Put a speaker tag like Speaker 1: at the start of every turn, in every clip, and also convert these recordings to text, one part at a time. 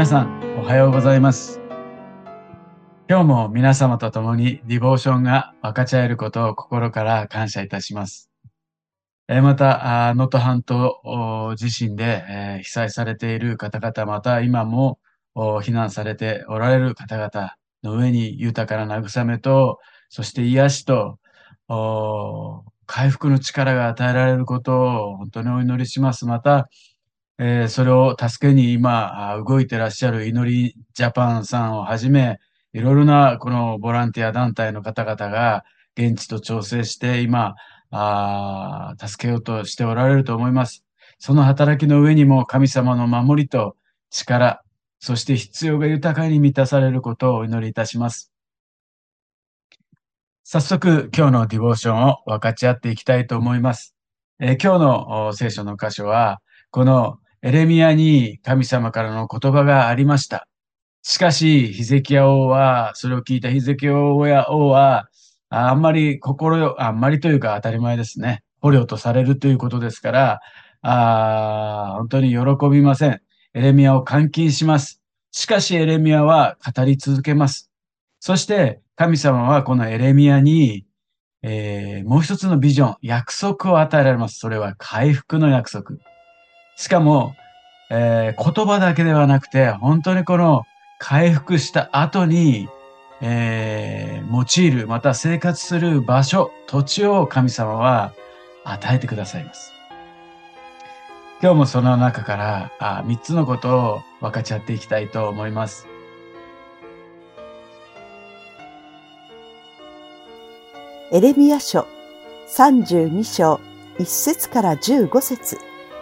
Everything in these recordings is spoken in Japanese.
Speaker 1: 皆さん、おはようございます。今日も皆様と共にディボーションが分かち合えることを心から感謝いたします。また、能登半島地震で被災されている方々、また今も避難されておられる方々の上に豊かな慰めと、そして癒しと、回復の力が与えられることを本当にお祈りします。また、それを助けに今、動いてらっしゃる祈りジャパンさんをはじめ、いろいろなこのボランティア団体の方々が現地と調整して今、助けようとしておられると思います。その働きの上にも神様の守りと力、そして必要が豊かに満たされることをお祈りいたします。早速、今日のディボーションを分かち合っていきたいと思います。今日の聖書の箇所は、このエレミヤに神様からの言葉がありました。しかし、ヒゼキヤ王は、それを聞いたヒゼキヤ王は、あんまりというか当たり前ですね。捕虜とされるということですから、本当に喜びません。エレミヤを監禁します。しかしエレミヤは語り続けます。そして神様はこのエレミヤに、もう一つのビジョン、約束を与えられます。それは回復の約束。しかも、言葉だけではなくて、本当にこの回復した後に、用いる、また生活する場所、土地を神様は与えてくださいます。今日もその中から3つのことを分かち合っていきたいと思います。
Speaker 2: エレミヤ書32章1節から15節。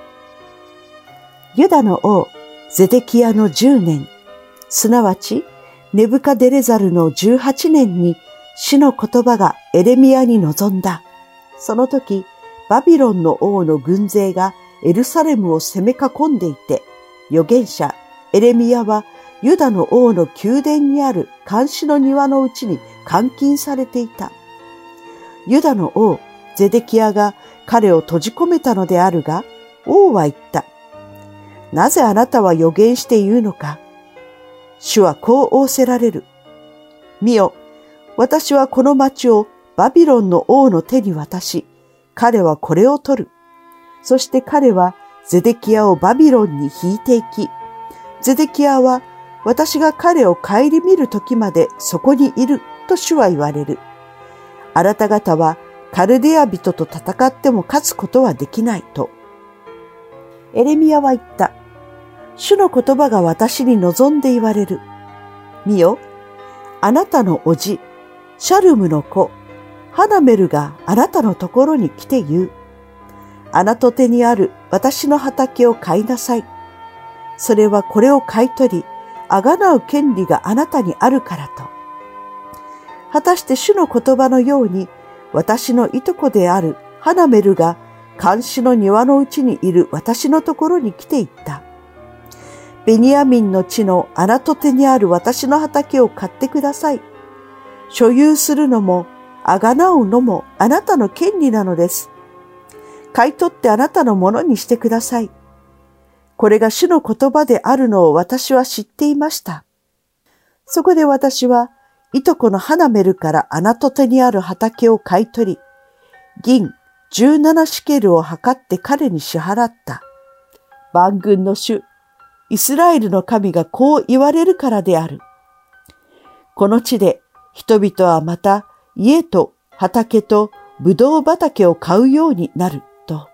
Speaker 2: ユダの王ゼデキヤの10年、すなわちネブカデレザルの18年に主の言葉がエレミヤに臨んだ。その時、バビロンの王の軍勢がエルサレムを攻め囲んでいて、預言者エレミヤはユダの王の宮殿にある監視の庭のうちに監禁されていた。ユダの王ゼデキヤが彼を閉じ込めたのであるが、王は言った。なぜあなたは預言して言うのか。主はこう仰せられる。見よ、私はこの町をバビロンの王の手に渡し、彼はこれを取る。そして彼はゼデキヤをバビロンに引いていき、ゼデキヤは私が彼を顧みる時までそこにいると主は言われる。あなた方はカルデア人と戦っても勝つことはできないと。エレミヤは言った。主の言葉が私に望んで言われる。見よ、あなたの叔父、シャルムの子、ハナメルがあなたのところに来て言う。あなた手にある私の畑を買いなさい。それはこれを買い取り、あがなう権利があなたにあるからと。果たして主の言葉のように、私のいとこであるハナメルが監視の庭のうちにいる私のところに来て言った。ベニヤミンの地のあなた手にある私の畑を買ってください。所有するのも、あがなうのもあなたの権利なのです。買い取ってあなたのものにしてください。これが主の言葉であるのを私は知っていました。そこで私はいとこのハナメルからあなた手にある畑を買い取り、銀17シケルを測って彼に支払った。万軍の主、イスラエルの神がこう言われるからである。この地で人々はまた家と畑とブドウ畑を買うようになると。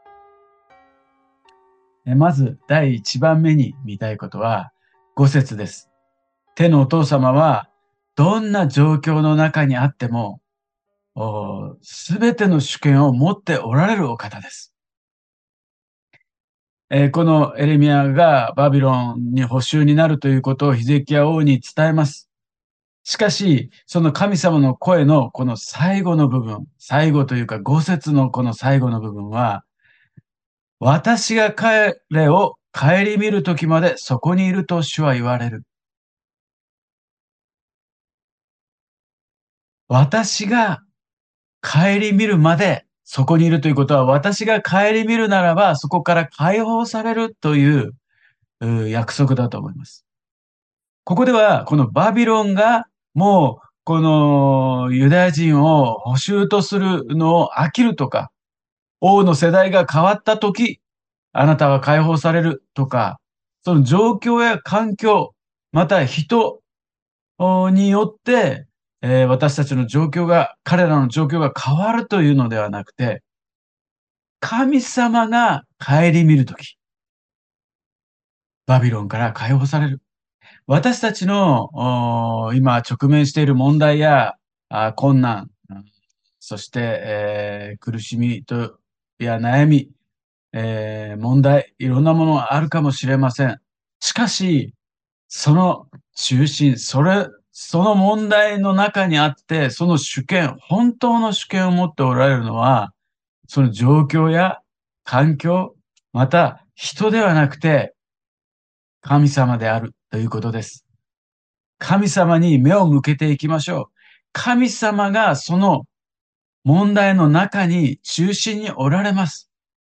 Speaker 1: まず第一番目に見たいことは5節です。天のお父様はどんな状況の中にあっても、すべての主権を持っておられるお方です。このエレミヤがバビロンに捕囚になるということをヒゼキヤ王に伝えます。しかし、その神様の声のこの最後の部分、最後というか5節のこの最後の部分は、私が彼を顧みる時までそこにいると主は言われる。私が顧みるまでそこにいるということは、私が顧みるならばそこから解放されるという約束だと思います。 ここでは、このバビロンが、もう、このユダヤ人を捕囚とするのを飽きるとか、王の世代が変わった時、あなたは解放されるとか、その状況や環境、また人によって、私たちの状況が、彼らの状況が変わるというのではなくて、神様が顧みる時、バビロンから解放される。私たちの、今直面している問題や、困難、そして、苦しみや悩み、問題、いろんなものがあるかもしれません。しかし、その中心、その問題の中にあって、その主権、本当の主権を持っておられるのは、その状況や環境、また人ではなくて、神様であるということです。神様に目を向けていきましょう。神様がその問題の中に中心におられます。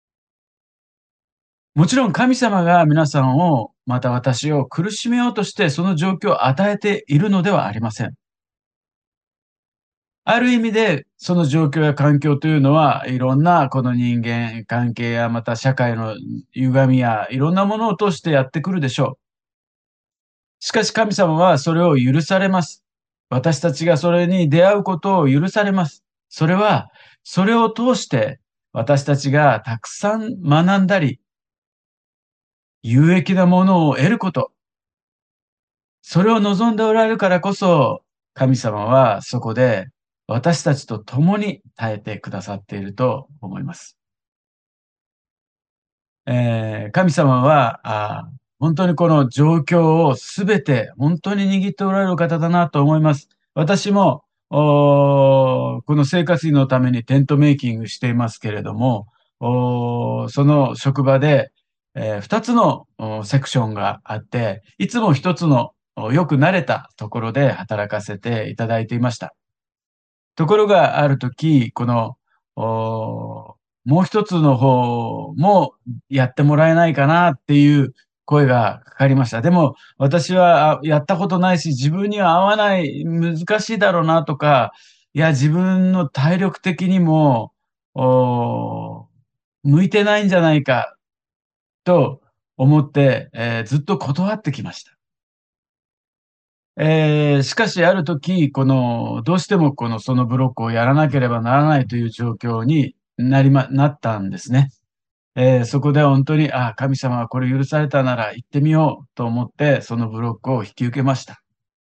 Speaker 1: もちろん神様が皆さんを、また私を苦しめようとしてその状況を与えているのではありません。ある意味でその状況や環境というのはいろんなこの人間関係やまた社会の歪みやいろんなものを通してやってくるでしょう。しかし神様はそれを許されます。私たちがそれに出会うことを許されます。それは、それを通して私たちがたくさん学んだり、有益なものを得ること、それを望んでおられるからこそ、神様はそこで私たちと共に耐えてくださっていると思います。神様は、本当にこの状況をすべて本当に握っておられる方だなと思います。私も、この生活費のためにテントメイキングしていますけれども、その職場で、2つのセクションがあって、いつも1つのよく慣れたところで働かせていただいていました。ところがある時、この、もう一つの方もやってもらえないかなっていう声がかかりました。でも、私は、やったことないし、自分には合わない、難しいだろうなとか、いや、自分の体力的にも、お向いてないんじゃないかと思って、ずっと断ってきました。しかしある時、どうしてもそのブロックをやらなければならないという状況になったんですね。そこで本当に、神様はこれ許されたなら行ってみようと思って、そのブロックを引き受けました。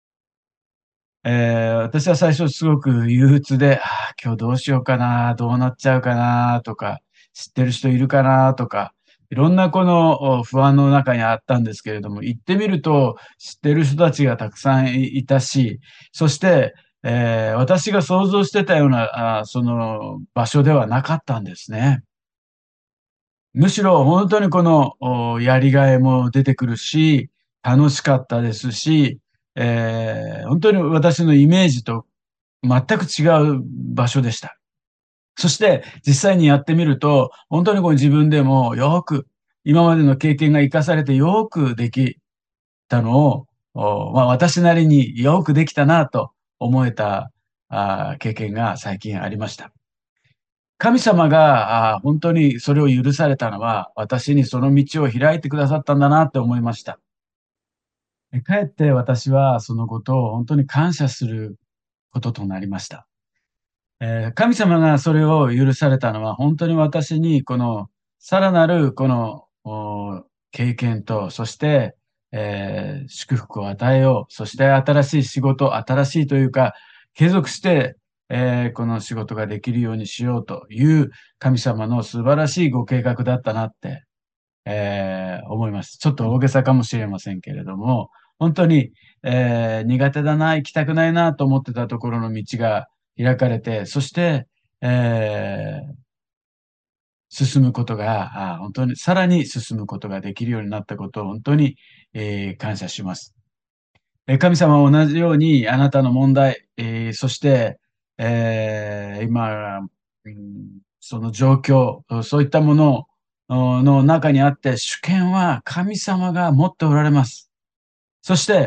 Speaker 1: 私は最初すごく憂鬱で、今日どうしようかな、どうなっちゃうかなとか、知ってる人いるかなとか、いろんなこの不安の中にあったんですけれども、行ってみると知ってる人たちがたくさんいたし、そして、私が想像してたような、その場所ではなかったんですね。むしろ本当にやりがいも出てくるし、楽しかったですし、ほんとに私のイメージと全く違う場所でした。そして実際にやってみると、ほんとに自分でもよく、今までの経験が生かされてよくできたのを、私なりによくできたなと思えた、経験が最近ありました。神様が、ほんとにそれを許されたのは、私にその道を開いてくださったんだなって思いました。かえって私はそのことをほんとに感謝することとなりました。神様がそれを許されたのは、ほんとに私にこのさらなる経験と、そして、祝福を与えよう、そして新しい仕事、新しいというか、継続して、この仕事ができるようにしようという神様の素晴らしいご計画だったなって、思います。ちょっと大げさかもしれませんけれども、ほんとに、苦手だな、行きたくないなと思ってたところの道が開かれて、そして、え進むことが、ほんとにさらに進むことができるようになったことをほんとに、感謝します。神様は同じようにあなたの問題、そして、今、その状況、そういったものの中にあって、主権は神様が持っておられます。そして、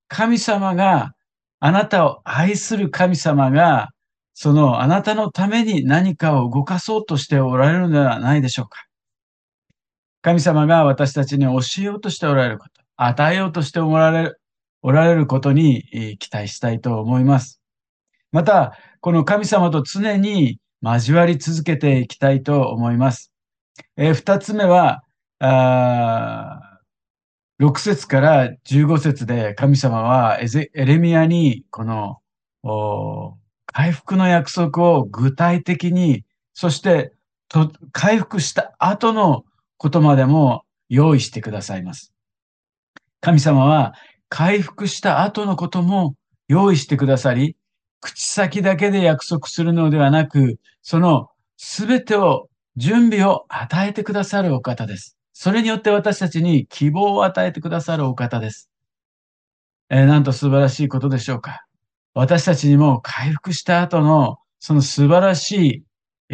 Speaker 1: 神様が、あなたを愛する神様が、そのあなたのために何かを動かそうとしておられるのではないでしょうか。神様が私たちに教えようとしておられること、与えようとしておられることに期待したいと思います。また、この神様と常に交わり続けていきたいと思います。二つ目は、6節から15節で神様はエレミヤにこの回復の約束を具体的に、そして回復した後のことまでも用意してくださいます。神様は回復した後のことも用意してくださり、口先だけで約束するのではなく、そのすべてを準備を与えてくださるお方です。それによって私たちに希望を与えてくださるお方です。なんと素晴らしいことでしょうか。私たちにも回復した後のその素晴らしい、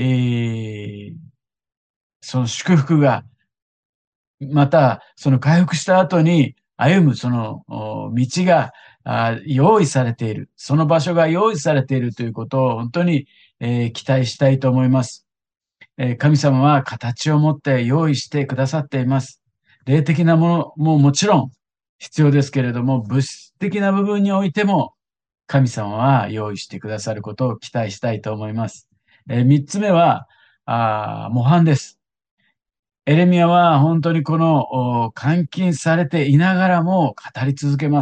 Speaker 1: その祝福が、またその回復した後に歩むその道が用意されている、その場所が用意されているということを本当に、期待したいと思います。神様は形を持って用意してくださっています。霊的なものももちろん必要ですけれども、物質的な部分においても神様は用意してくださることを期待したいと思います。三つ目は、模範です。エレミヤは本当にこの監禁されていながらも語り続けます。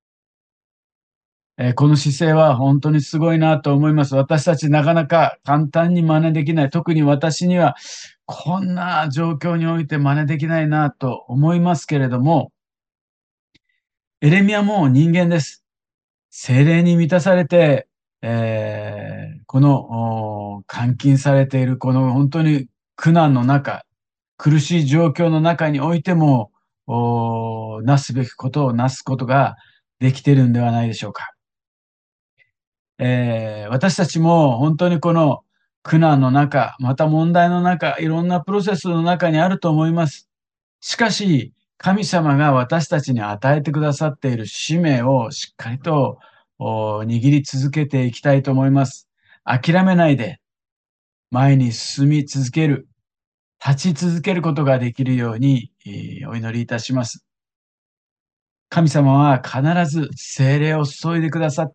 Speaker 1: この姿勢は本当にすごいなと思います。私たちなかなか簡単に真似できない。特に私にはこんな状況において真似できないなと思いますけれども、エレミヤも人間です。聖霊に満たされて、この監禁されているこの本当に苦難の中、苦しい状況の中においても、なすべきことをなすことができているんではないでしょうか。私たちも本当にこの苦難の中、また問題の中、いろんなプロセスの中にあると思います。しかし、神様が私たちに与えてくださっている使命をしっかりと握り続けていきたいと思います。諦めないで前に進み続ける、立ち続けることができるようにお祈りいたします。神様は必ず聖霊を注いでくださって、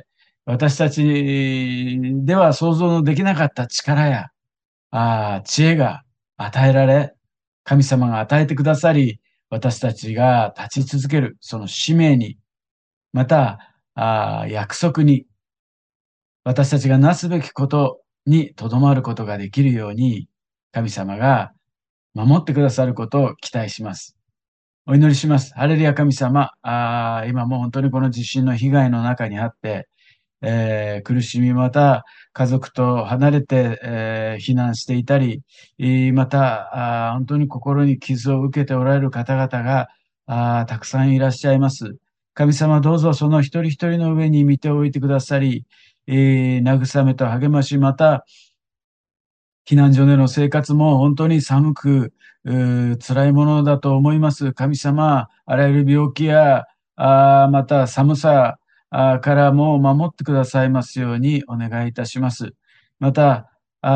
Speaker 1: 私たちでは想像のできなかった力や知恵が与えられ、神様が与えてくださり、私たちが立ち続ける、その使命に、また約束に、私たちがなすべきことにとどまることができるように、神様が守ってくださることを期待します。お祈りします。ハレルヤ神様、今も本当にこの地震の被害の中にあって、苦しみ、また家族と離れて、避難していたり、また本当に心に傷を受けておられる方々がたくさんいらっしゃいます。神様どうぞその一人一人の上に見ておいてくださり、慰めと励まし、また避難所での生活も本当に寒く、辛いものだと思います。神様、あらゆる病気や、また寒さからも守ってくださいますようにお願いいたします。また、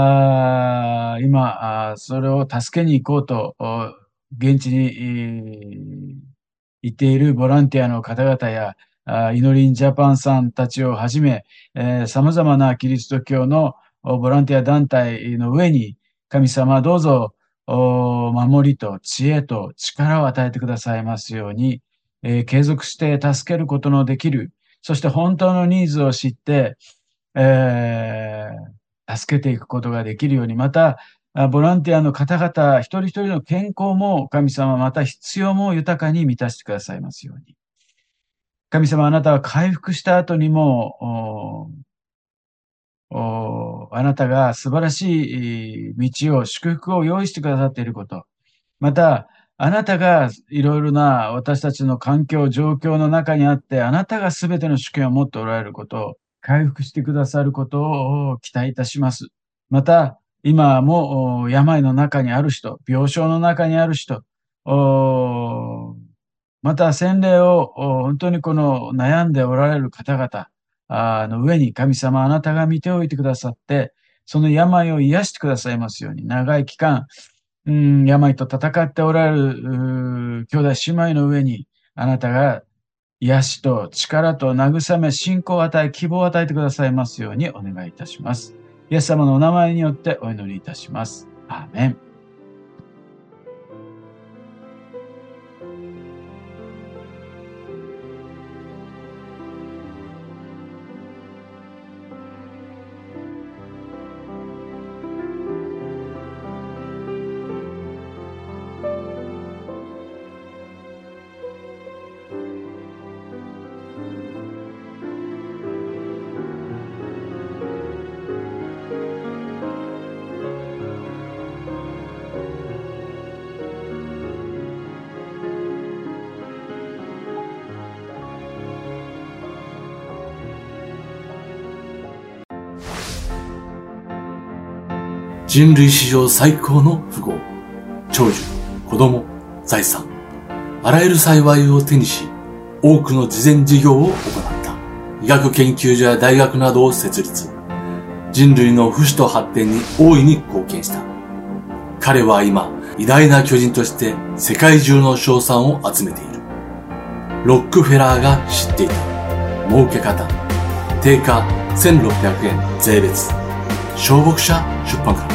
Speaker 1: 今、それを助けに行こうと、現地に、行っているボランティアの方々や、イノリンジャパンさんたちをはじめ、様々なキリスト教のボランティア団体の上に、神様どうぞ守りと知恵と力を与えてくださいますように、継続して助けることのできる、そして本当のニーズを知って、助けていくことができるように、また、ボランティアの方々、一人一人の健康も神様、また必要も豊かに満たしてくださいますように。神様、あなたは回復した後にも、あなたが素晴らしい道を、祝福を用意してくださっていること、また、あなたがいろいろな私たちの環境、状況の中にあって、あなたが全ての主権を持っておられることを、回復してくださることを期待いたします。また、今も病の中にある人、病床の中にある人、 また洗礼を本当にこの悩んでおられる方々の上に神様あなたが見ておいてくださって、その病を癒してくださいますように、長い期間、病と戦っておられる兄弟姉妹の上にあなたが癒しと力と慰め、信仰を与え、希望を与えてくださいますようにお願いいたします。イエス様のお名前によってお祈りいたします。アーメン。
Speaker 3: 人類史上最高の富豪、長寿、子供、財産、あらゆる幸いを手にし、多くの慈善事業を行った。医学研究所や大学などを設立。人類の不死と発展に大いに貢献した。彼は今、偉大な巨人として世界中の称賛を集めている。ロックフェラーが知っていた。儲け方。定価1600円税別。小牧者出版から。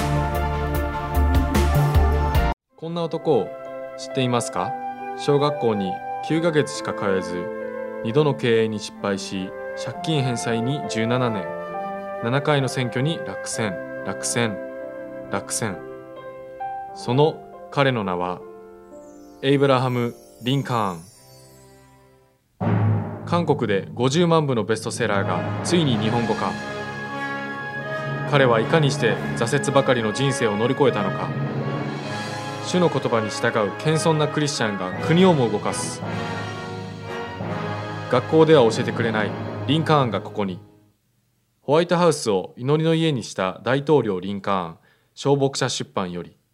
Speaker 4: こんな男を知っていますか？小学校に9ヶ月しか通えず、2度の経営に失敗し、借金返済に17年、7回の選挙に落選。その彼の名は、エイブラハム・リンカーン。韓国で50万部のベストセラーがついに日本語化。彼はいかにして挫折ばかりの人生を乗り越えたのか。主の言葉に従う謙遜なクリスチャンが国をも動かす。学校では教えてくれないリンカーンがここに。ホワイトハウスを祈りの家にした大統領リンカーン、小牧者出版より。